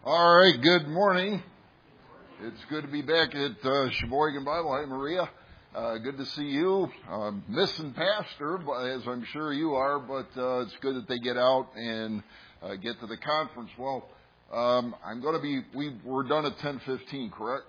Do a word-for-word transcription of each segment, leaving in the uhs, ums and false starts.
All right, good morning. It's good to be back at uh, Sheboygan Bible. Hi, Maria. Uh, good to see you. Uh, missing Pastor, as I'm sure you are, but uh, it's good that they get out and uh, get to the conference. Well, um, I'm going to be, we, we're done at ten fifteen, correct?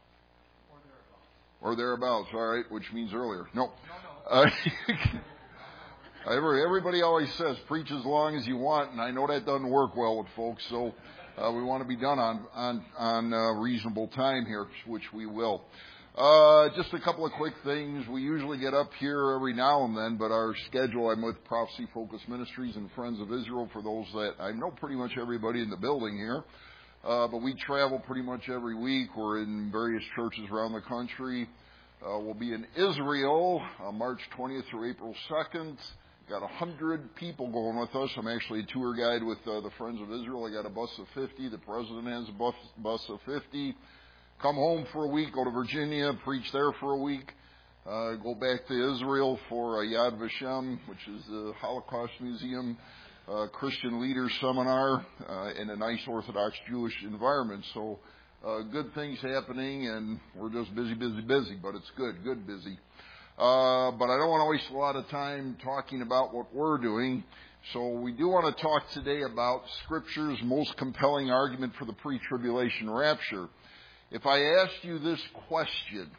Or thereabouts. Or thereabouts, all right, which means earlier. No. no, no. Uh, Everybody always says, preach as long as you want, and I know that doesn't work well with folks, so uh, we want to be done on on, on uh, reasonable time here, which we will. Uh, just a couple of quick things. We usually get up here every now and then, but our schedule, I'm with Prophecy Focus Ministries and Friends of Israel, for those that I know pretty much everybody in the building here. Uh, but we travel pretty much every week. We're in various churches around the country. Uh, we'll be in Israel uh, March twentieth through April second. Got a hundred people going with us. I'm actually a tour guide with uh, the Friends of Israel. I got a bus of fifty. The president has a bus, bus of fifty. Come home for a week, go to Virginia, preach there for a week. Uh, go back to Israel for a Yad Vashem, which is the Holocaust Museum, uh, Christian Leaders Seminar, uh, in a nice Orthodox Jewish environment. So uh, good things happening, and we're just busy, busy, busy, but it's good, good busy. Uh, but I don't want to waste a lot of time talking about what we're doing. So we do want to talk today about Scripture's most compelling argument for the pre-tribulation rapture. If I asked you this question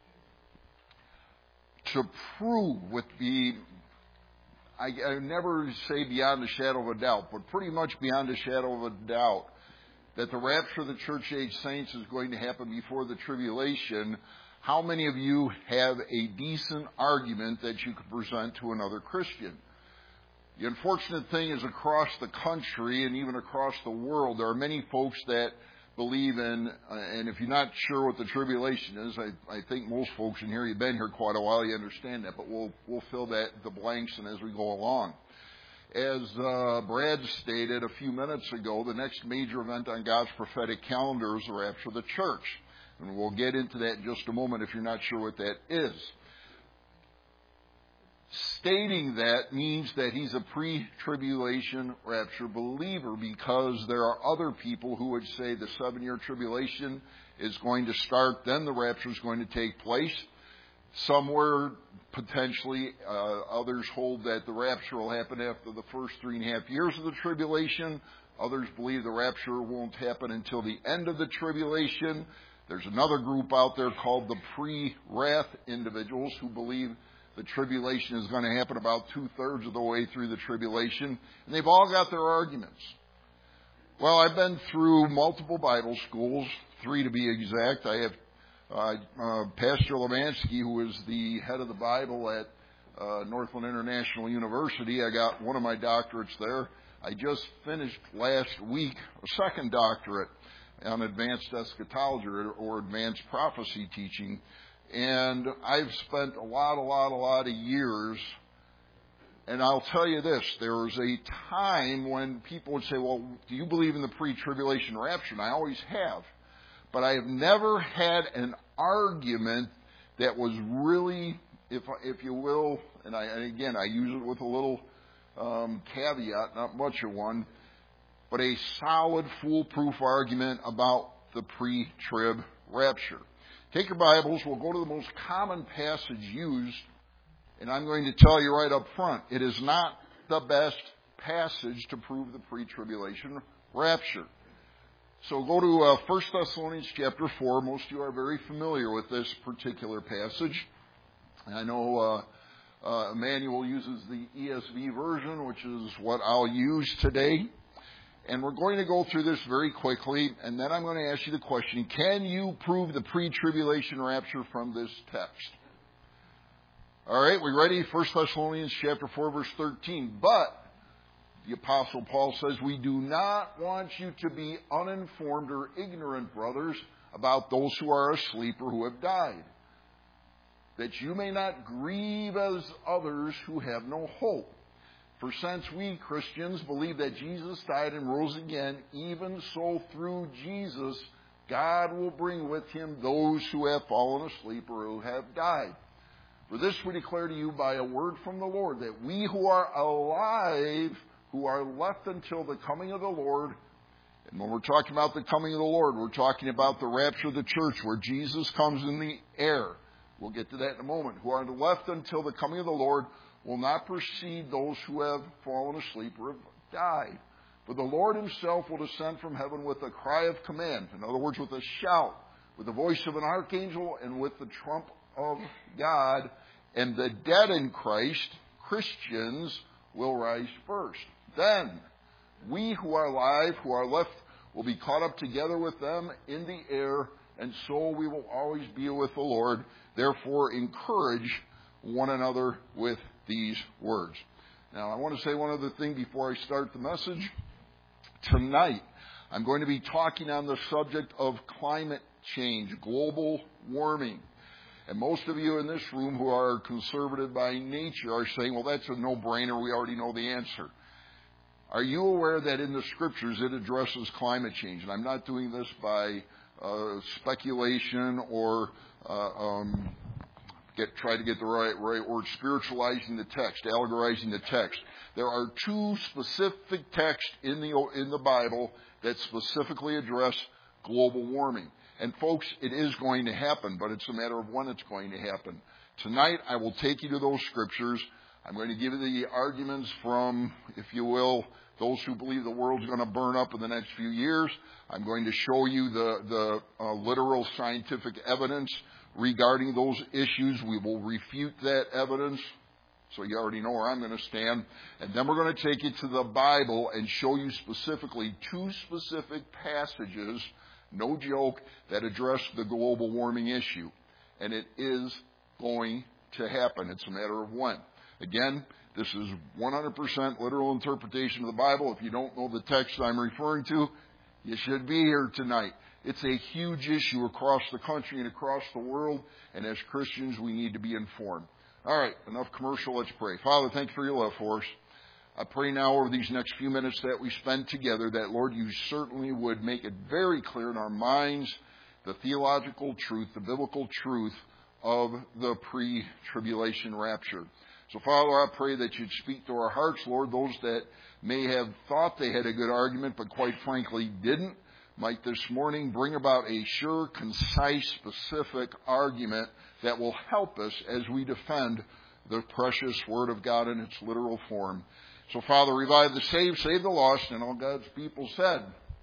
to prove with the, I, I never say beyond a shadow of a doubt, but pretty much beyond a shadow of a doubt, that the rapture of the church age saints is going to happen before the tribulation, how many of you have a decent argument that you could present to another Christian? The unfortunate thing is, across the country and even across the world, there are many folks that believe in, uh, and if you're not sure what the tribulation is, I, I think most folks in here, you've been here quite a while, you understand that, but we'll we'll fill that the blanks in as we go along. As uh, Brad stated a few minutes ago, the next major event on God's prophetic calendar is the rapture of the church. And we'll get into that in just a moment if you're not sure what that is. Stating that means that he's a pre-tribulation rapture believer, because there are other people who would say the seven-year tribulation is going to start, then the rapture is going to take place. Somewhere, potentially, uh, others hold that the rapture will happen after the first three and a half years of the tribulation. Others believe the rapture won't happen until the end of the tribulation. There's another group out there called the pre-wrath individuals who believe the tribulation is going to happen about two-thirds of the way through the tribulation. And they've all got their arguments. Well, I've been through multiple Bible schools, three to be exact. I have uh, uh, Pastor Lemansky, who is the head of the Bible at uh, Northland International University. I got one of my doctorates there. I just finished last week a second doctorate on advanced eschatology or, or advanced prophecy teaching. And I've spent a lot, a lot, a lot of years, and I'll tell you this, there was a time when people would say, well, do you believe in the pre-tribulation rapture? And I always have. But I have never had an argument that was really, if if you will, and, I, and again, I use it with a little um, caveat, not much of one, but a solid, foolproof argument about the pre-trib rapture. Take your Bibles. We'll go to the most common passage used, and I'm going to tell you right up front, it is not the best passage to prove the pre-tribulation rapture. So go to uh, First Thessalonians chapter four. Most of you are very familiar with this particular passage. I know uh, uh, Emmanuel uses the E S V version, which is what I'll use today. And we're going to go through this very quickly, and then I'm going to ask you the question, can you prove the pre-tribulation rapture from this text? All right, we ready? First Thessalonians chapter four, verse thirteen. But, the Apostle Paul says, we do not want you to be uninformed or ignorant, brothers, about those who are asleep or who have died, that you may not grieve as others who have no hope. For since we Christians believe that Jesus died and rose again, even so through Jesus, God will bring with him those who have fallen asleep or who have died. For this we declare to you by a word from the Lord, that we who are alive, who are left until the coming of the Lord, And when we're talking about the coming of the Lord, we're talking about the rapture of the church, where Jesus comes in the air. We'll get to that in a moment. Who are left until the coming of the Lord will not precede those who have fallen asleep or have died. For the Lord himself will descend from heaven with a cry of command. In other words, with a shout, with the voice of an archangel, and with the trump of God. And the dead in Christ, Christians, will rise first. Then we who are alive, who are left, will be caught up together with them in the air, and so we will always be with the Lord. Therefore, encourage one another with these words. Now, I want to say one other thing before I start the message. Tonight, I'm going to be talking on the subject of climate change, global warming. And most of you in this room who are conservative by nature are saying, well, that's a no-brainer. We already know the answer. Are you aware that in the Scriptures it addresses climate change? And I'm not doing this by uh, speculation or uh, um, get try to get the right, right word, spiritualizing the text, allegorizing the text. There are two specific texts in the in the Bible that specifically address global warming. And folks, it is going to happen, but it's a matter of when it's going to happen. Tonight, I will take you to those scriptures. I'm going to give you the arguments from, if you will, those who believe the world's going to burn up in the next few years. I'm going to show you the, the uh, literal scientific evidence regarding those issues. We will refute that evidence, so you already know where I'm going to stand. And then we're going to take you to the Bible and show you specifically two specific passages, no joke, that address the global warming issue. And it is going to happen. It's a matter of when. Again, this is one hundred percent literal interpretation of the Bible. If you don't know the text I'm referring to, you should be here tonight. It's a huge issue across the country and across the world, and as Christians, we need to be informed. All right, enough commercial. Let's pray. Father, thank you for your love for us. I pray now over these next few minutes that we spend together that, Lord, you certainly would make it very clear in our minds the theological truth, the biblical truth of the pre-tribulation rapture. So, Father, I pray that you'd speak to our hearts, Lord, those that may have thought they had a good argument but quite frankly didn't, might this morning bring about a sure, concise, specific argument that will help us as we defend the precious Word of God in its literal form. So, Father, revive the saved, save the lost, and all God's people said,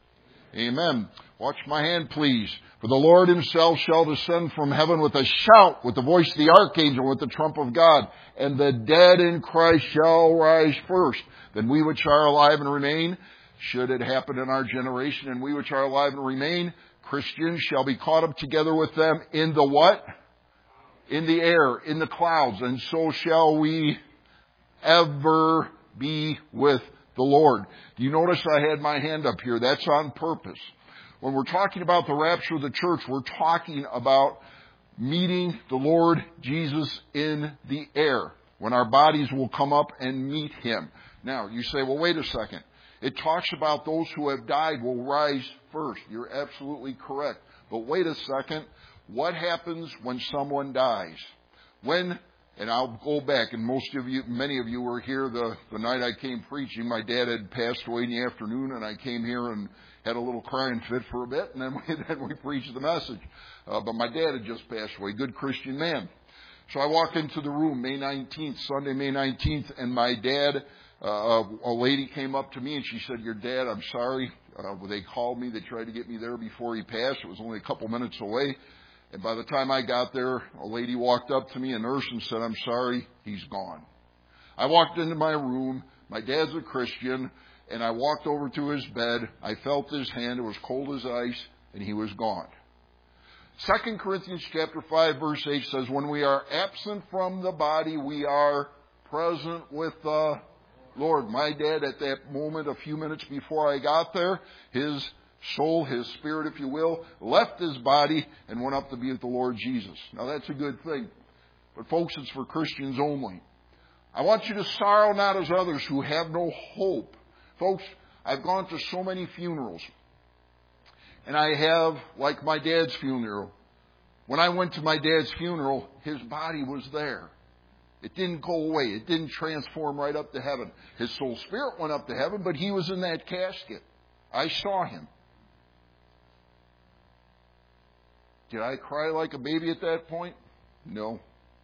Amen. Watch my hand, please. For the Lord himself shall descend from heaven with a shout, with the voice of the archangel, with the trump of God, and the dead in Christ shall rise first. Then we which are alive and remain, should it happen in our generation, and we which are alive and remain, Christians, shall be caught up together with them in the what? In the air, in the clouds, and so shall we ever be with the Lord. Do you notice I had my hand up here? That's on purpose. When we're talking about the rapture of the church, we're talking about meeting the Lord Jesus in the air, when our bodies will come up and meet him. Now, you say, well, wait a second. It talks about those who have died will rise first. You're absolutely correct. But wait a second. What happens when someone dies? When, and I'll go back, and most of you, many of you were here the, the night I came preaching. My dad had passed away in the afternoon, and I came here and had a little crying fit for a bit, and then we, then we preached the message. Uh, but my dad had just passed away, good Christian man. So I walk into the room, May nineteenth, Sunday, May nineteenth, and my dad, uh, a lady came up to me and she said, your dad, I'm sorry. Uh, they called me. They tried to get me there before he passed. It was only a couple minutes away. And by the time I got there, a lady walked up to me, a nurse, and said, I'm sorry, he's gone. I walked into my room. My dad's a Christian. And I walked over to his bed. I felt his hand. It was cold as ice. And he was gone. Second Corinthians chapter five, verse eight says, when we are absent from the body, we are present with the Lord. My dad, at that moment, a few minutes before I got there, his soul, his spirit, if you will, left his body and went up to be with the Lord Jesus. Now, that's a good thing. But, folks, it's for Christians only. I want you to sorrow not as others who have no hope. Folks, I've gone to so many funerals. And I have, like my dad's funeral. When I went to my dad's funeral, his body was there. It didn't go away. It didn't transform right up to heaven. His soul spirit went up to heaven, but he was in that casket. I saw him. Did I cry like a baby at that point? No.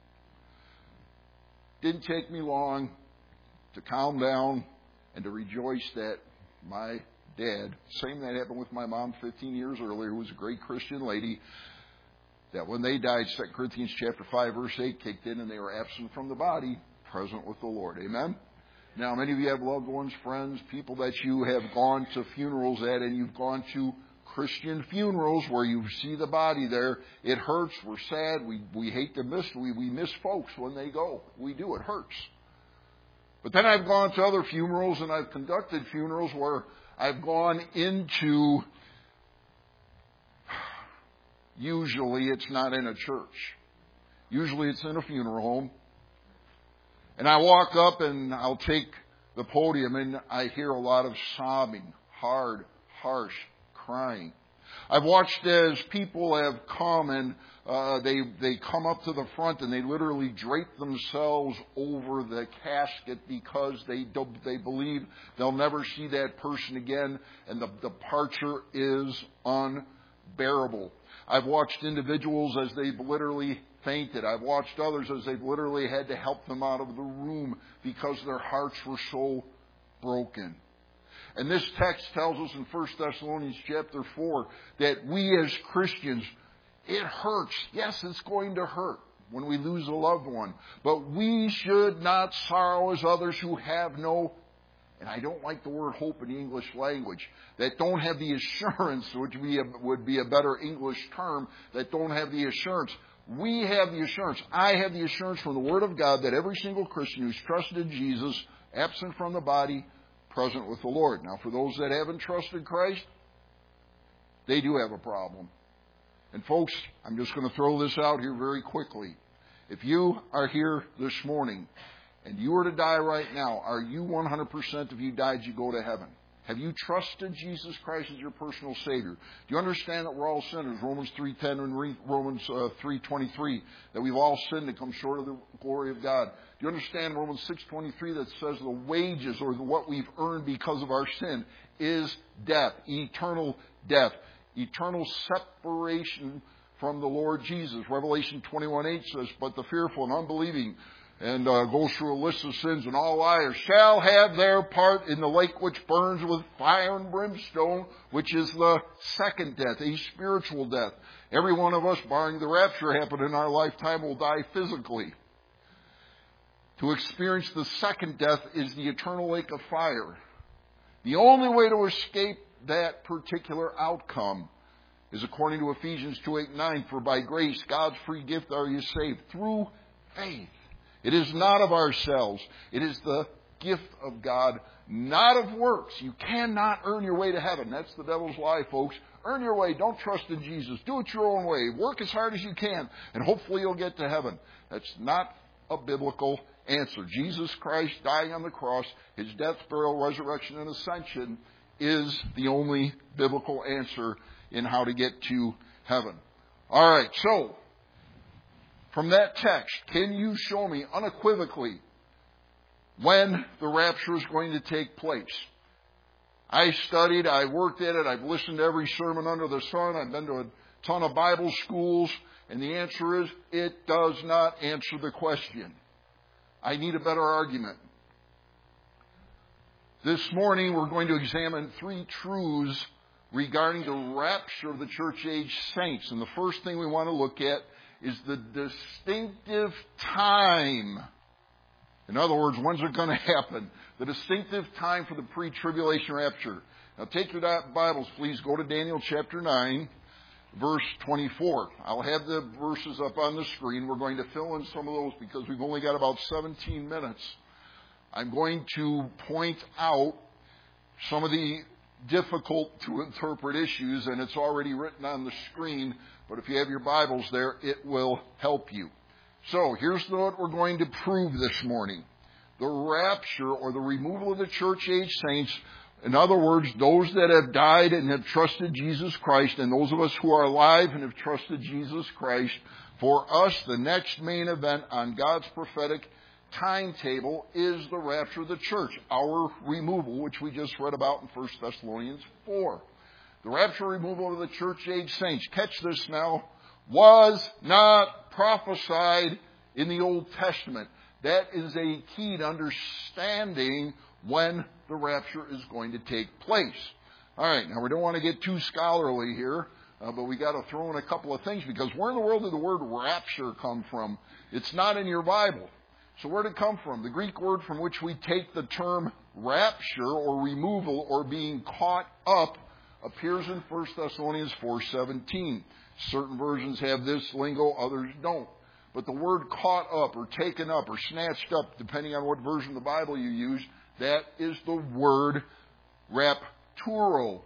Didn't take me long to calm down and to rejoice that my dad, same that happened with my mom fifteen years earlier, who was a great Christian lady, that when they died, Second Corinthians chapter five, verse eight kicked in, and they were absent from the body, present with the Lord. Amen? Now, many of you have loved ones, friends, people that you have gone to funerals at, and you've gone to Christian funerals where you see the body there. It hurts. We're sad. We we hate to miss. We, we miss folks when they go. We do. It hurts. But then I've gone to other funerals, and I've conducted funerals where I've gone into, usually it's not in a church. Usually it's in a funeral home. And I walk up and I'll take the podium and I hear a lot of sobbing, hard, harsh crying. I've watched as people have come and uh, they they come up to the front and they literally drape themselves over the casket because they don't, they believe they'll never see that person again, and the departure is unbearable. I've watched individuals as they've literally fainted. I've watched others as they've literally had to help them out of the room because their hearts were so broken. And this text tells us in First Thessalonians chapter four that we as Christians, it hurts. Yes, it's going to hurt when we lose a loved one. But we should not sorrow as others who have no, and I don't like the word hope in the English language, that don't have the assurance, which would be a, would be a better English term, that don't have the assurance. We have the assurance. I have the assurance from the Word of God that every single Christian who's trusted in Jesus, absent from the body, present with the Lord. Now, for those that haven't trusted Christ, they do have a problem. And folks, I'm just going to throw this out here very quickly. If you are here this morning and you were to die right now, are you one hundred percent if you died, you go to heaven? Have you trusted Jesus Christ as your personal Savior? Do you understand that we're all sinners? Romans three ten and Romans uh, three twenty-three, that we've all sinned and come short of the glory of God. Do you understand Romans six twenty-three that says the wages, or the, what we've earned because of our sin, is death, eternal death, eternal separation from the Lord Jesus. Revelation twenty-one eight says, but the fearful and unbelieving, and uh, goes through a list of sins, and all liars shall have their part in the lake which burns with fire and brimstone, which is the second death, a spiritual death. Every one of us, barring the rapture happen in our lifetime, will die physically. To experience the second death is the eternal lake of fire. The only way to escape that particular outcome is according to Ephesians two eight nine, for by grace, God's free gift are you saved through faith. It is not of ourselves. It is the gift of God, not of works. You cannot earn your way to heaven. That's the devil's lie, folks. Earn your way. Don't trust in Jesus. Do it your own way. Work as hard as you can, and hopefully you'll get to heaven. That's not a biblical answer. Jesus Christ dying on the cross, His death, burial, resurrection, and ascension is the only biblical answer in how to get to heaven. All right, so from that text, can you show me unequivocally when the rapture is going to take place? I studied, I worked at it, I've listened to every sermon under the sun, I've been to a ton of Bible schools, and the answer is, it does not answer the question. I need a better argument. This morning we're going to examine three truths regarding the rapture of the church age saints. And the first thing we want to look at is the distinctive time. In other words, when's it going to happen? The distinctive time for the pre-tribulation rapture. Now take your Bibles, please. Go to Daniel chapter nine, verse twenty-four. I'll have the verses up on the screen. We're going to fill in some of those because we've only got about seventeen minutes. I'm going to point out some of the difficult to interpret issues, and it's already written on the screen, but if you have your Bibles there, it will help you. So, here's what we're going to prove this morning. The rapture, or the removal of the church age saints, in other words, those that have died and have trusted Jesus Christ, and those of us who are alive and have trusted Jesus Christ, for us, the next main event on God's prophetic timetable is the rapture of the church, our removal, which we just read about in First Thessalonians four. The rapture removal of the church age saints, catch this now, was not prophesied in the Old Testament. That is a key to understanding when the rapture is going to take place. All right, now we don't want to get too scholarly here, uh, but we got to throw in a couple of things, because where in the world did the word rapture come from? It's not in your Bible. So where did it come from? The Greek word from which we take the term rapture or removal or being caught up appears in First Thessalonians four seventeen. Certain versions have this lingo, others don't. But the word caught up or taken up or snatched up, depending on what version of the Bible you use, that is the word rapturo.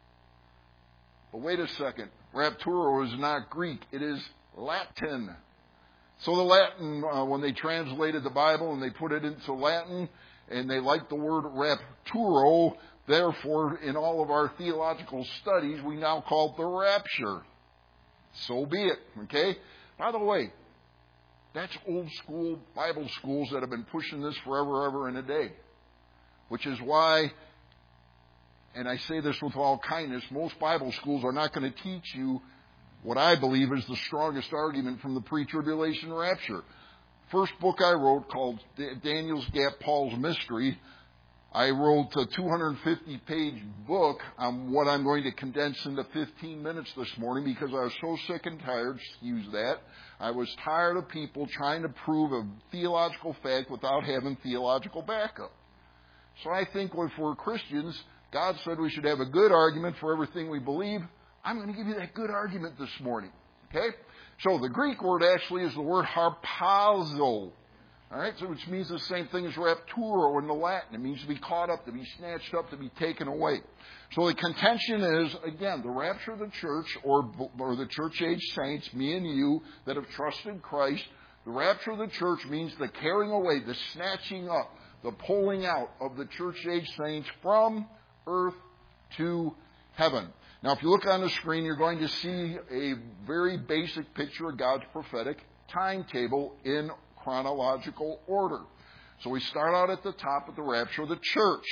But wait a second. Rapturo is not Greek. It is Latin. So the Latin, uh, when they translated the Bible and they put it into Latin, and they liked the word rapturo, therefore, in all of our theological studies, we now call it the rapture. So be it, okay? By the way, that's old school Bible schools that have been pushing this forever, ever, and a day. Which is why, and I say this with all kindness, most Bible schools are not going to teach you what I believe is the strongest argument from the pre-tribulation rapture. First book I wrote, called Daniel's Gap, Paul's Mystery, I wrote a two hundred fifty page book on what I'm going to condense into fifteen minutes this morning, because I was so sick and tired, excuse that. I was tired of people trying to prove a theological fact without having theological backup. So I think if we're Christians, God said we should have a good argument for everything we believe. I'm going to give you that good argument this morning. Okay? So the Greek word actually is the word harpazo. All right, so which means the same thing as rapturo in the Latin. It means to be caught up, to be snatched up, to be taken away. So the contention is, again, the rapture of the church, or, or the church age saints, me and you, that have trusted Christ. The rapture of the church means the carrying away, the snatching up, the pulling out of the church age saints from earth to heaven. Now, if you look on the screen, you're going to see a very basic picture of God's prophetic timetable in chronological order. So we start out at the top with the rapture of the church.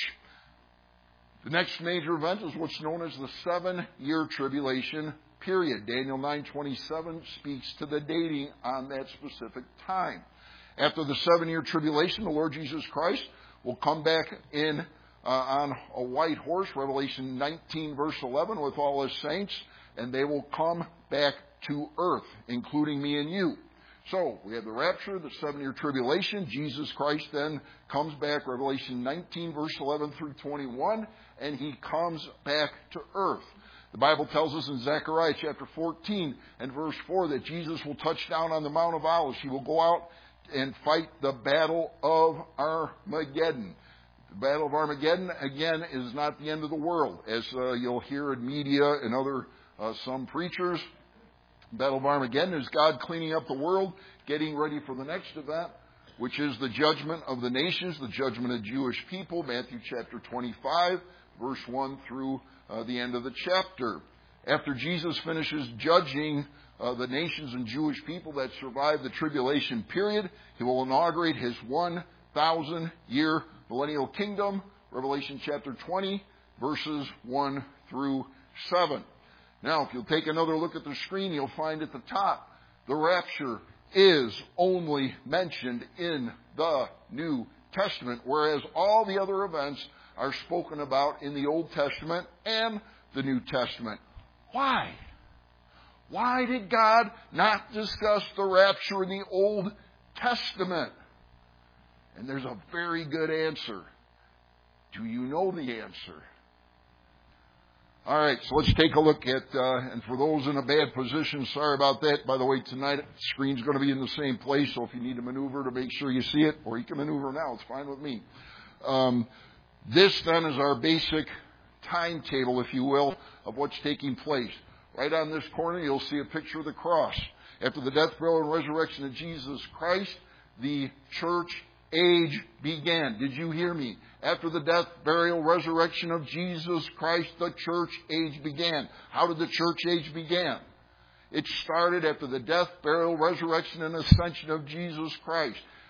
The next major event is what's known as the seven-year tribulation period. Daniel nine twenty-seven speaks to the dating on that specific time. After the seven-year tribulation, the Lord Jesus Christ will come back in uh, on a white horse, Revelation nineteen, verse eleven, with all his saints, and they will come back to earth, including me and you. So, we have the rapture, the seven-year tribulation. Jesus Christ then comes back, Revelation nineteen, verse eleven through twenty-one, and he comes back to earth. The Bible tells us in Zechariah chapter fourteen and verse four that Jesus will touch down on the Mount of Olives. He will go out and fight the battle of Armageddon. The battle of Armageddon, again, is not the end of the world. As uh, you'll hear in media and other uh, some preachers, the Battle of Armageddon is God cleaning up the world, getting ready for the next event, which is the judgment of the nations, the judgment of Jewish people, Matthew chapter twenty-five, verse one through uh, the end of the chapter. After Jesus finishes judging uh, the nations and Jewish people that survived the tribulation period, he will inaugurate his one thousand year millennial kingdom, Revelation chapter twenty, verses one through seven. Now, if you'll take another look at the screen, you'll find at the top, the rapture is only mentioned in the New Testament, whereas all the other events are spoken about in the Old Testament and the New Testament. Why? Why did God not discuss the rapture in the Old Testament? And there's a very good answer. Do you know the answer? All right, so let's take a look at, uh, and for those in a bad position, sorry about that. By the way, tonight the screen's going to be in the same place, so if you need to maneuver to make sure you see it, or you can maneuver now, it's fine with me. Um, this, then, is our basic timetable, if you will, of what's taking place. Right on this corner, you'll see a picture of the cross. After the death, burial, and resurrection of Jesus Christ, the church age began. Did you hear me? After the death, burial, resurrection of Jesus Christ, the church age began. How did the church age begin? It started after the death, burial, resurrection, and ascension of Jesus Christ.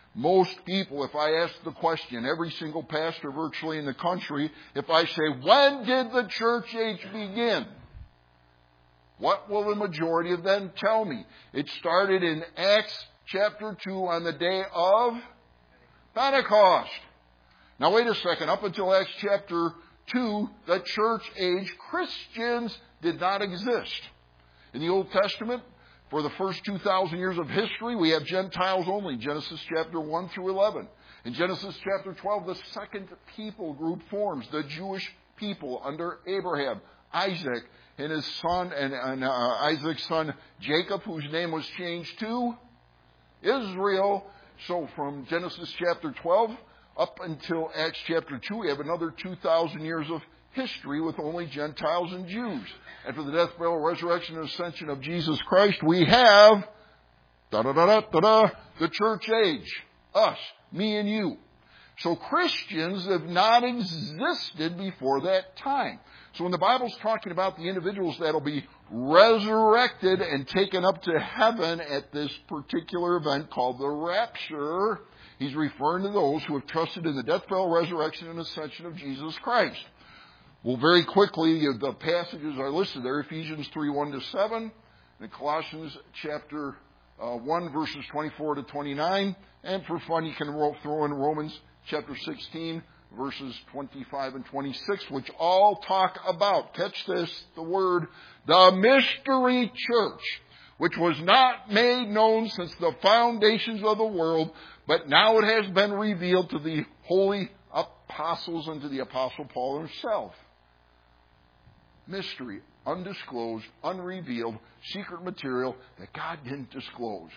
Most people, if I ask the question, every single pastor virtually in the country, if I say, when did the church age begin? What will the majority of them tell me? It started in Acts chapter two on the day of Pentecost. Now wait a second. Up until Acts chapter two, the church age Christians did not exist. In the Old Testament, for the first two thousand years of history, we have Gentiles only. Genesis chapter one through eleven. In Genesis chapter twelve, the second people group forms, the Jewish people under Abraham, Isaac, and his son, and, and uh, Isaac's son Jacob, whose name was changed to Israel. So from Genesis chapter twelve up until Acts chapter two, we have another two thousand years of history with only Gentiles and Jews. After the death, burial, resurrection, and ascension of Jesus Christ, we have da da da da da da the church age. Us, me and you. So Christians have not existed before that time. So when the Bible's talking about the individuals that will be resurrected and taken up to heaven at this particular event called the rapture, he's referring to those who have trusted in the death, burial, resurrection, and ascension of Jesus Christ. Well, very quickly, the passages are listed there. Ephesians three, one to seven, and Colossians chapter uh, one, verses twenty-four to twenty-nine. And for fun, you can throw in Romans chapter sixteen, verses twenty-five and twenty-six, which all talk about, catch this, the word, the mystery church, which was not made known since the foundations of the world, but now it has been revealed to the holy apostles and to the apostle Paul himself. Mystery, undisclosed, unrevealed, secret material that God didn't disclose.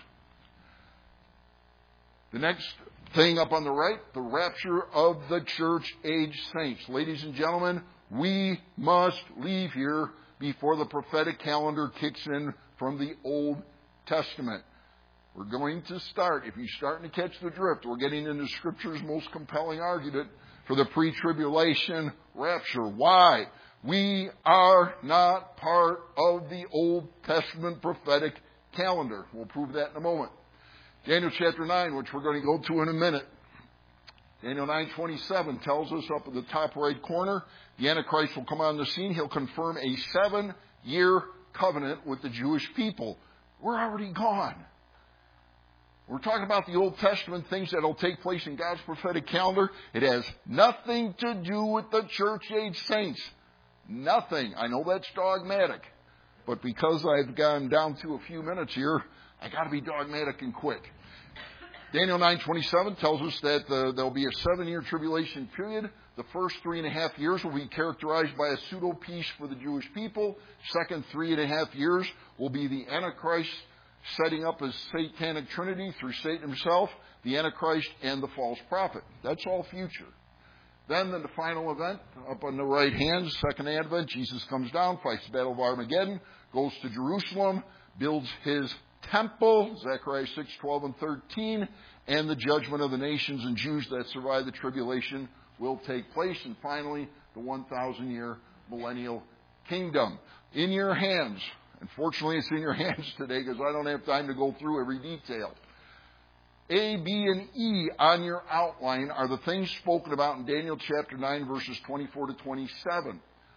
The next thing up on the right, the rapture of the church age saints. Ladies and gentlemen, we must leave here before the prophetic calendar kicks in from the Old Testament. We're going to start, if you're starting to catch the drift, we're getting into Scripture's most compelling argument for the pre-tribulation rapture. Why? We are not part of the Old Testament prophetic calendar. We'll prove that in a moment. Daniel chapter nine, which we're going to go to in a minute. Daniel nine twenty-seven tells us up at the top right corner, the Antichrist will come on the scene. He'll confirm a seven-year covenant with the Jewish people. We're already gone. We're talking about the Old Testament things that will take place in God's prophetic calendar. It has nothing to do with the church age saints. Nothing. I know that's dogmatic. But because I've gone down to a few minutes here, I got to be dogmatic and quick. Daniel nine twenty-seven tells us that uh, there will be a seven-year tribulation period. The first three and a half years will be characterized by a pseudo-peace for the Jewish people. Second three and a half years will be the Antichrist setting up his satanic trinity through Satan himself, the Antichrist, and the false prophet. That's all future. Then in the final event, up on the right hand, second advent, Jesus comes down, fights the battle of Armageddon, goes to Jerusalem, builds his temple, Zechariah six, twelve, and thirteen, and the judgment of the nations and Jews that survive the tribulation will take place. And finally, the one thousand year millennial kingdom. In your hands. Unfortunately, it's in your hands today because I don't have time to go through every detail. A, B, and E on your outline are the things spoken about in Daniel chapter nine, verses twenty-four to twenty-seven.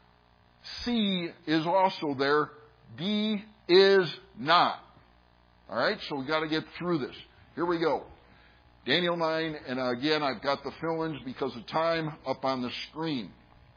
C is also there. D is not. All right, so we've got to get through this. Here we go. Daniel nine, and again, I've got the fill-ins because of time up on the screen.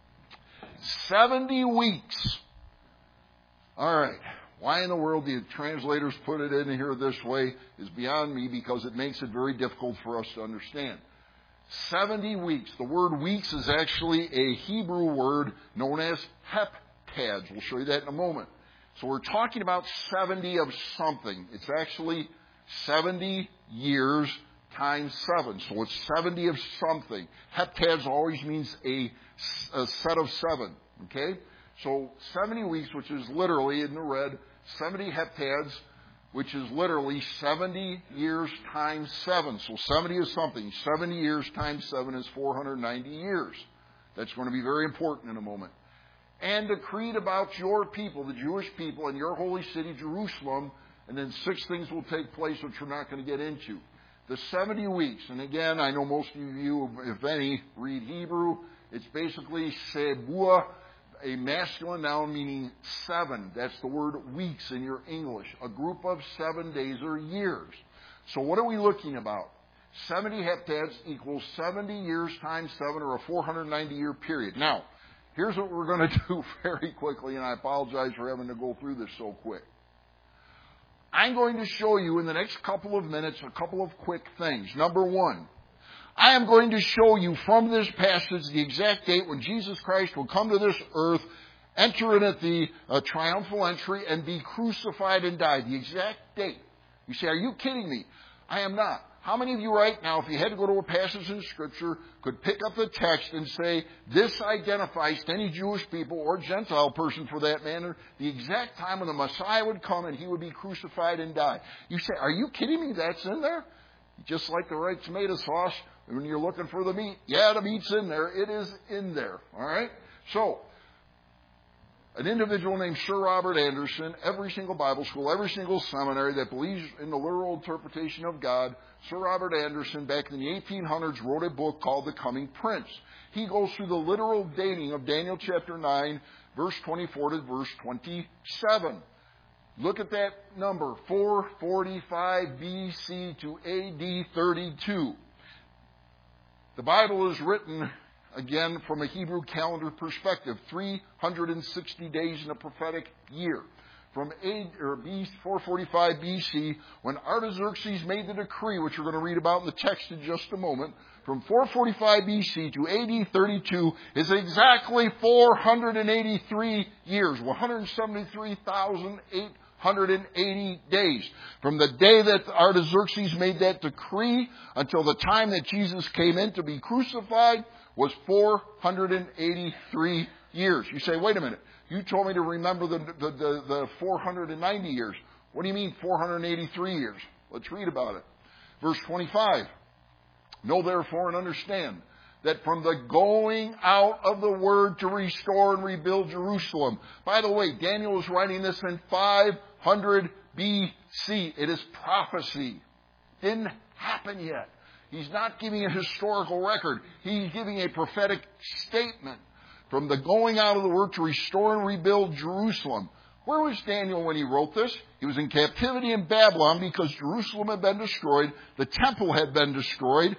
seventy weeks. All right. Why in the world the translators put it in here this way is beyond me because it makes it very difficult for us to understand. seventy weeks. The word weeks is actually a Hebrew word known as heptads. We'll show you that in a moment. So we're talking about seventy of something. It's actually seventy years times seven. So it's seventy of something. Heptads always means a, a set of seven. Okay? So seventy weeks, which is literally in the red, seventy heptads, which is literally seventy years times seven. So seventy is something. seventy years times seven is four hundred ninety years. That's going to be very important in a moment. And decreed about your people, the Jewish people, and your holy city, Jerusalem. And then six things will take place which we're not going to get into. the seventy weeks. And again, I know most of you, if any, read Hebrew. It's basically sebua, a masculine noun meaning seven. That's the word weeks in your English. A group of seven days or years. So what are we looking about? seventy heptads equals seventy years times seven, or a four hundred ninety year period. Now, here's what we're going to do very quickly, and I apologize for having to go through this so quick. I'm going to show you in the next couple of minutes a couple of quick things. Number one, I am going to show you from this passage the exact date when Jesus Christ will come to this earth, enter in at the uh, triumphal entry, and be crucified and die. The exact date. You say, are you kidding me? I am not. How many of you right now, if you had to go to a passage in Scripture, could pick up the text and say, this identifies to any Jewish people or Gentile person for that matter, the exact time when the Messiah would come and he would be crucified and die? You say, are you kidding me? That's in there? Just like the right tomato sauce, when you're looking for the meat. Yeah, the meat's in there. It is in there. All right? So, an individual named Sir Robert Anderson, every single Bible school, every single seminary that believes in the literal interpretation of God, Sir Robert Anderson, back in the eighteen hundreds, wrote a book called The Coming Prince. He goes through the literal dating of Daniel chapter nine, verse twenty-four to verse twenty-seven. Look at that number, four forty-five B C to A D thirty-two. The Bible is written, again, from a Hebrew calendar perspective, three hundred sixty days in a prophetic year. From A, or B, four forty-five B C, when Artaxerxes made the decree, which we're going to read about in the text in just a moment, from four forty-five B C to A D thirty-two is exactly four hundred eighty-three years, one hundred seventy-three thousand eight hundred eighty days. From the day that Artaxerxes made that decree until the time that Jesus came in to be crucified was four hundred eighty-three years. You say, wait a minute. You told me to remember the, the, the, the four hundred ninety years. What do you mean four hundred eighty-three years? Let's read about it. Verse twenty-five. Know therefore and understand that from the going out of the word to restore and rebuild Jerusalem. By the way, Daniel is writing this in five hundred B C. It is prophecy. Didn't happen yet. He's not giving a historical record. He's giving a prophetic statement. From the going out of the word to restore and rebuild Jerusalem. Where was Daniel when he wrote this? He was in captivity in Babylon because Jerusalem had been destroyed. The temple had been destroyed.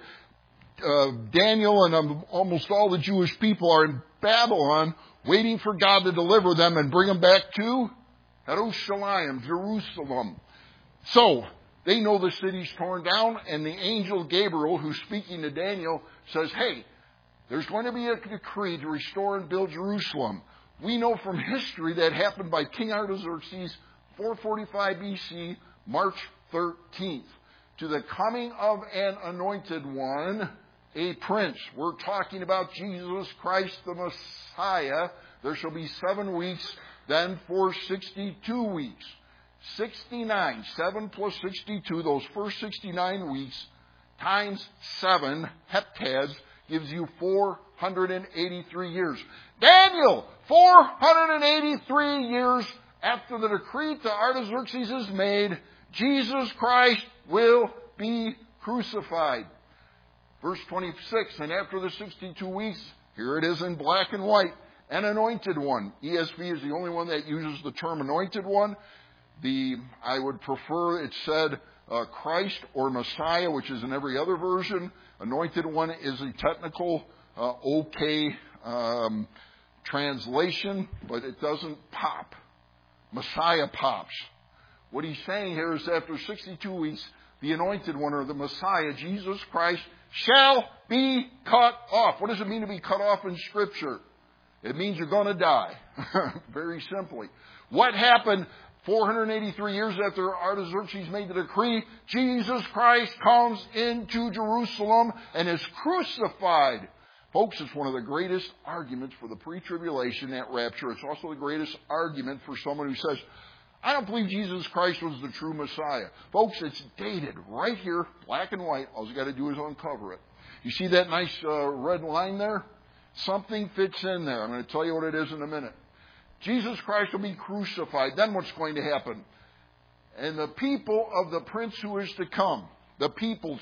Uh, Daniel and um, almost all the Jewish people are in Babylon waiting for God to deliver them and bring them back to Jerusalem, Jerusalem. So, they know the city's torn down, and the angel Gabriel, who's speaking to Daniel, says, hey, there's going to be a decree to restore and build Jerusalem. We know from history that happened by King Artaxerxes, four forty-five B C, March thirteenth. To the coming of an anointed one, a prince. We're talking about Jesus Christ the Messiah. There shall be seven weeks, then for sixty-two weeks. sixty-nine, seven plus sixty-two, those first sixty-nine weeks, times seven, heptads, gives you four hundred eighty-three years. Daniel, four hundred eighty-three years after the decree to Artaxerxes is made, Jesus Christ will be crucified. Verse twenty-six, and after the sixty-two weeks, here it is in black and white, an anointed one. E S V is the only one that uses the term anointed one. The, I would prefer it said uh, Christ or Messiah, which is in every other version. Anointed one is a technical, uh, okay um, translation, but it doesn't pop. Messiah pops. What he's saying here is after sixty-two weeks, the anointed one, or the Messiah, Jesus Christ, shall be cut off. What does it mean to be cut off in Scripture? It means you're going to die. Very simply. What happened four hundred eighty-three years after Artaxerxes made the decree? Jesus Christ comes into Jerusalem and is crucified. Folks, it's one of the greatest arguments for the pre-tribulation, that rapture. It's also the greatest argument for someone who says, I don't believe Jesus Christ was the true Messiah. Folks, it's dated right here, black and white. All you got to do is uncover it. You see that nice uh, red line there? Something fits in there. I'm going to tell you what it is in a minute. Jesus Christ will be crucified. Then what's going to happen? And the people of the prince who is to come, the peoples,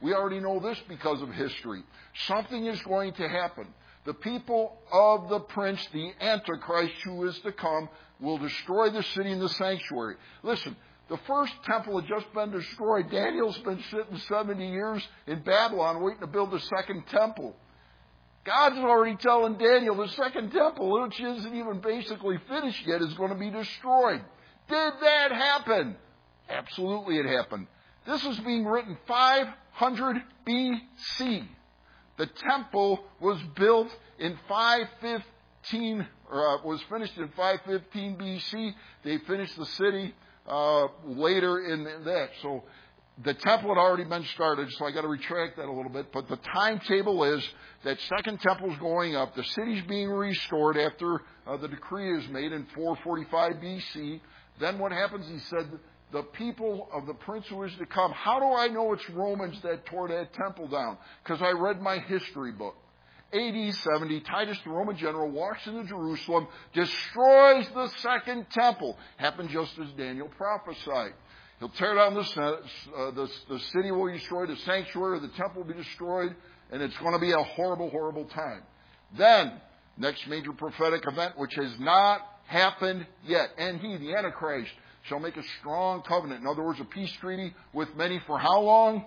We already know this because of history. Something is going to happen. The people of the prince, the Antichrist who is to come, will destroy the city and the sanctuary. Listen, the first temple had just been destroyed. Daniel's been sitting seventy years in Babylon waiting to build the second temple. God's already telling Daniel the second temple, which isn't even basically finished yet, is going to be destroyed. Did that happen? Absolutely it happened. This is being written five hundred B C. The temple was built in five fifteen, or uh, was finished in five fifteen B C. They finished the city uh, later in that. So the temple had already been started, so I got to retract that a little bit. But the timetable is that second temple is going up. The city's being restored after uh, the decree is made in four forty-five B C. Then what happens? He said, the people of the prince who is to come. How do I know it's Romans that tore that temple down? Because I read my history book. A D seventy, Titus, the Roman general, walks into Jerusalem, destroys the second temple. Happened just as Daniel prophesied. He'll tear down the, uh, the, the city will be destroyed, the sanctuary, the temple will be destroyed, and it's going to be a horrible, horrible time. Then, next major prophetic event, which has not happened yet. And he, the Antichrist, shall make a strong covenant. In other words, a peace treaty with many for how long?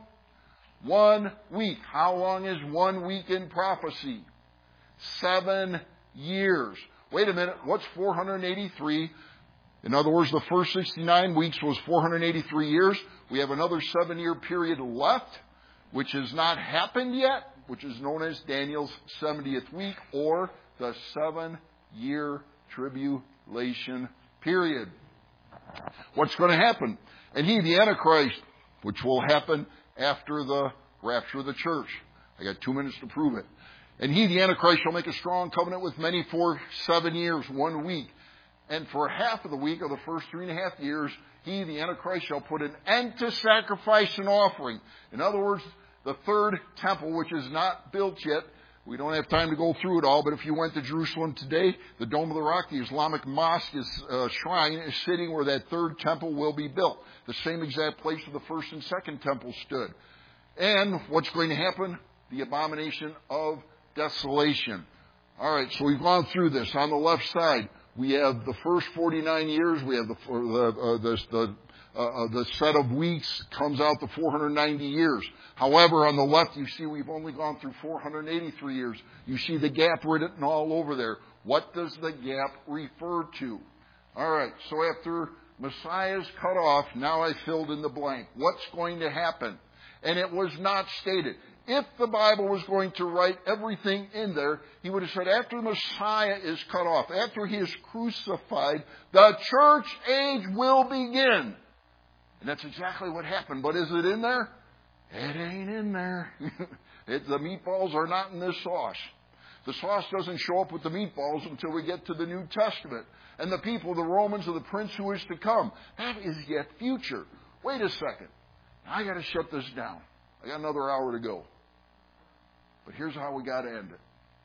One week. How long is one week in prophecy? Seven years. Wait a minute. What's four hundred eighty-three? In other words, the first sixty-nine weeks was four hundred eighty-three years. We have another seven-year period left, which has not happened yet, which is known as Daniel's seventieth week, or the seven-year tribulation period. What's going to happen? And he, the Antichrist, which will happen after the rapture of the church. I got two minutes to prove it. And he, the Antichrist, shall make a strong covenant with many for seven years, one week. And for half of the week, or the first three and a half years, he, the Antichrist, shall put an end to sacrifice and offering. In other words, the third temple, which is not built yet. We don't have time to go through it all, but if you went to Jerusalem today, the Dome of the Rock, the Islamic mosque, is, uh, shrine, is sitting where that third temple will be built. The same exact place where the first and second temple stood. And what's going to happen? The abomination of desolation. All right, so we've gone through this. On the left side, we have the first forty-nine years. We have the the uh, the, the, uh, the set of weeks comes out to four hundred ninety years. However, on the left, you see we've only gone through four hundred eighty-three years. You see the gap written all over there. What does the gap refer to? All right, so after Messiah's cut off, now I filled in the blank. What's going to happen? And it was not stated. If the Bible was going to write everything in there, he would have said after the Messiah is cut off, after he is crucified, the church age will begin. And that's exactly what happened. But is it in there? It ain't in there. it, the meatballs are not in this sauce. The sauce doesn't show up with the meatballs until we get to the New Testament. And the people, the Romans, or the prince who is to come. That is yet future. Wait a second. I got to shut this down. I got another hour to go. But here's how we got to end it.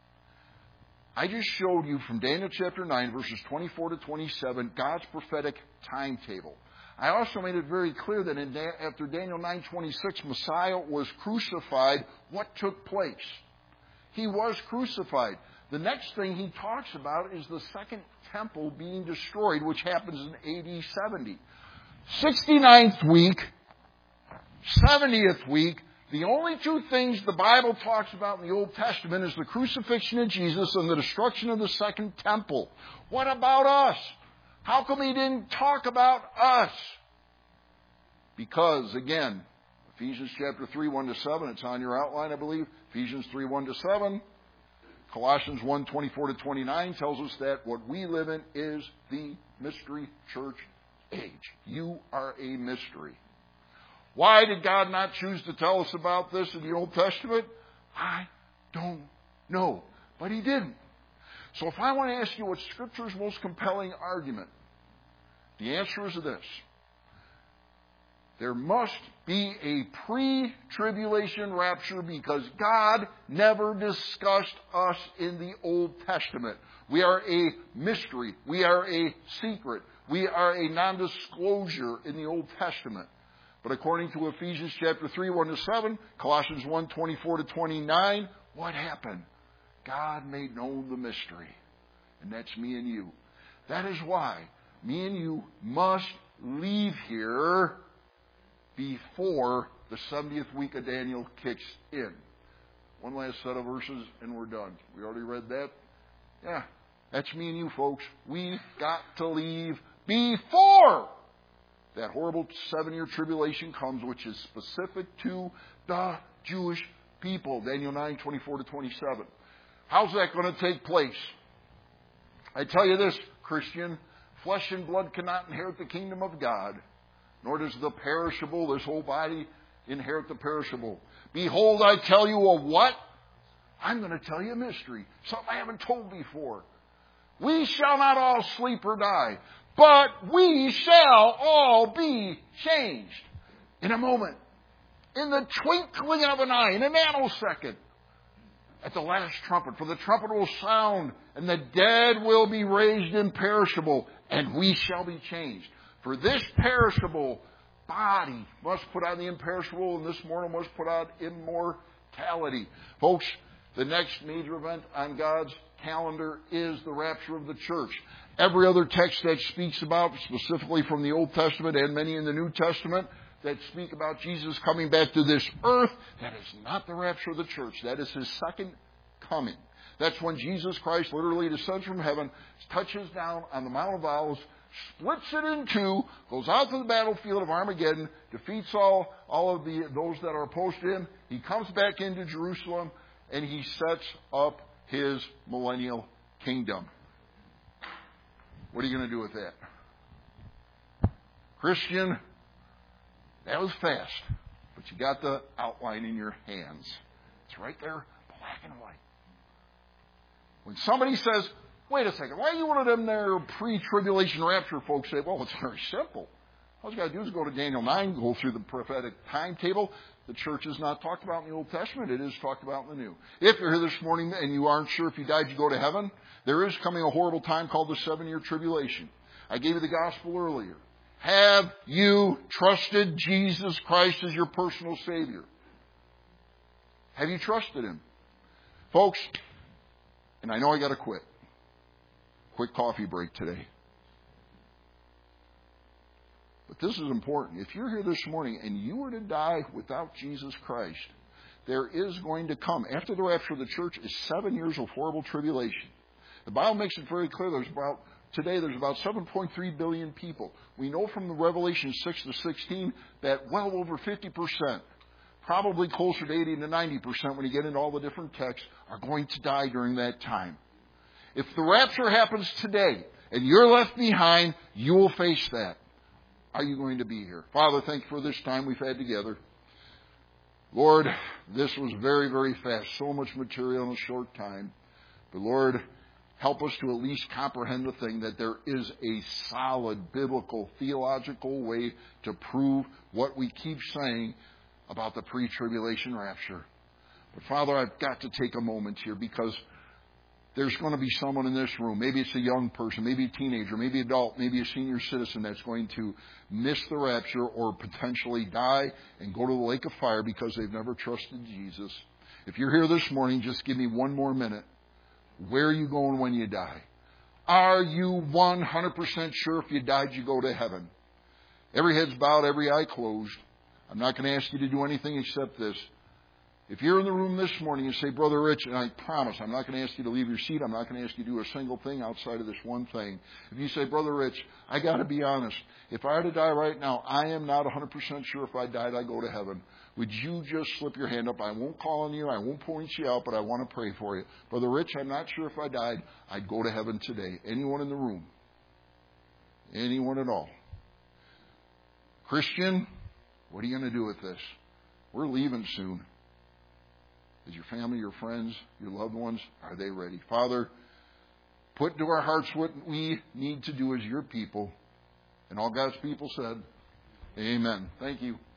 I just showed you from Daniel chapter nine, verses twenty-four to twenty-seven, God's prophetic timetable. I also made it very clear that in da- after Daniel nine twenty-six, Messiah was crucified. What took place? He was crucified. The next thing he talks about is the second temple being destroyed, which happens in A D seventy. sixty-ninth week, seventieth week, the only two things the Bible talks about in the Old Testament is the crucifixion of Jesus and the destruction of the second temple. What about us? How come he didn't talk about us? Because, again, Ephesians chapter three, one to seven, it's on your outline, I believe. Ephesians three, one to seven. Colossians one, twenty-four to twenty-nine tells us that what we live in is the mystery church age. You are a mystery. Why did God not choose to tell us about this in the Old Testament? I don't know. But he didn't. So if I want to ask you what's Scripture's most compelling argument, the answer is this. There must be a pre-tribulation rapture because God never discussed us in the Old Testament. We are a mystery. We are a secret. We are a non-disclosure in the Old Testament. But according to Ephesians chapter three, one to seven, Colossians one, twenty-four to twenty-nine, what happened? God made known the mystery. And that's me and you. That is why me and you must leave here before the seventieth week of Daniel kicks in. One last set of verses and we're done. We already read that. Yeah, that's me and you, folks. We've got to leave before that horrible seven-year tribulation comes, which is specific to the Jewish people. Daniel nine, twenty-four to twenty-seven. How's that going to take place? I tell you this, Christian, flesh and blood cannot inherit the kingdom of God, nor does the perishable, this whole body, inherit the perishable. Behold, I tell you a what? I'm going to tell you a mystery, something I haven't told before. We shall not all sleep or die, but we shall all be changed in a moment, in the twinkling of an eye, in a nanosecond, at the last trumpet. For the trumpet will sound, and the dead will be raised imperishable, and we shall be changed. For this perishable body must put on the imperishable, and this mortal must put on immortality. Folks, the next major event on God's calendar is the rapture of the church. Every other text that speaks about, specifically from the Old Testament and many in the New Testament, that speak about Jesus coming back to this earth, that is not the rapture of the church. That is His second coming. That's when Jesus Christ literally descends from heaven, touches down on the Mount of Olives, splits it in two, goes out to the battlefield of Armageddon, defeats all, all of the those that are opposed to Him. He comes back into Jerusalem, and He sets up His millennial kingdom. What are you going to do with that? Christian, that was fast, but you got the outline in your hands. It's right there, black and white. When somebody says, wait a second, why are you one of them there pre-tribulation rapture folks say, well, it's very simple. All you got to do is go to Daniel nine, go through the prophetic timetable. The church is not talked about in the Old Testament. It is talked about in the New. If you're here this morning and you aren't sure if you died, you go to heaven, there is coming a horrible time called the seven-year tribulation. I gave you the gospel earlier. Have you trusted Jesus Christ as your personal Savior? Have you trusted Him? Folks, and I know I got to quit. Quick coffee break today. But this is important. If you're here this morning and you were to die without Jesus Christ, there is going to come, after the rapture of the church, is seven years of horrible tribulation. The Bible makes it very clear there's about, today there's about seven point three billion people. We know from the Revelation six to sixteen that well over fifty percent, probably closer to eighty to ninety percent when you get into all the different texts, are going to die during that time. If the rapture happens today and you're left behind, you will face that. Are you going to be here? Father, thank you for this time we've had together. Lord, this was very, very fast. So much material in a short time. But Lord, help us to at least comprehend the thing that there is a solid biblical, theological way to prove what we keep saying about the pre-tribulation rapture. But Father, I've got to take a moment here because there's going to be someone in this room, maybe it's a young person, maybe a teenager, maybe an adult, maybe a senior citizen that's going to miss the rapture or potentially die and go to the lake of fire because they've never trusted Jesus. If you're here this morning, just give me one more minute. Where are you going when you die? Are you one hundred percent sure if you died you go to heaven? Every head's bowed, every eye closed. I'm not going to ask you to do anything except this. If you're in the room this morning and say, Brother Rich, and I promise I'm not going to ask you to leave your seat. I'm not going to ask you to do a single thing outside of this one thing. If you say, Brother Rich, I got to be honest. If I were to die right now, I am not one hundred percent sure if I died I go to heaven. Would you just slip your hand up? I won't call on you. I won't point you out, but I want to pray for you. Brother Rich, I'm not sure if I died, I'd go to heaven today. Anyone in the room? Anyone at all? Christian, what are you going to do with this? We're leaving soon. Is your family, your friends, your loved ones, are they ready? Father, put into our hearts what we need to do as your people. And all God's people said, amen. Thank you.